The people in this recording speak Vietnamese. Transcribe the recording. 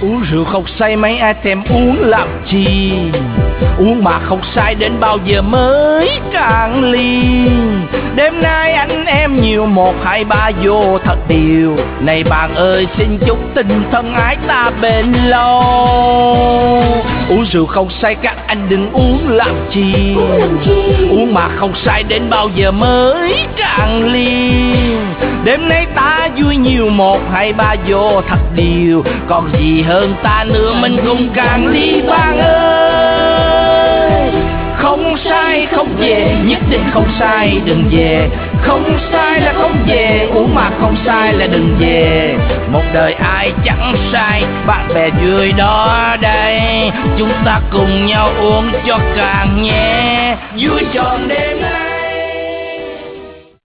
Uống rượu không say mấy ai thèm uống làm chi. Uống mà không say đến bao giờ mới cạn ly. Đêm nay anh em nhiều 1, 2, 3 vô thật điều. Này bạn ơi xin chúc tình thân ái ta bền lâu. Uống rượu không say các anh đừng uống làm chi. Uống mà không say đến bao giờ mới cạn ly. Đêm nay ta vui nhiều 1, 2, 3 vô thật điều. Còn gì hơn ta nữa mình cùng cạn ly bạn ơi. Không sai không về, nhất định không sai đừng về. Không sai là không về, uống mà không sai là đừng về. Một đời ai chẳng sai, bạn bè vui đó đây. Chúng ta cùng nhau uống cho càng nhé, vui trọn đêm nay.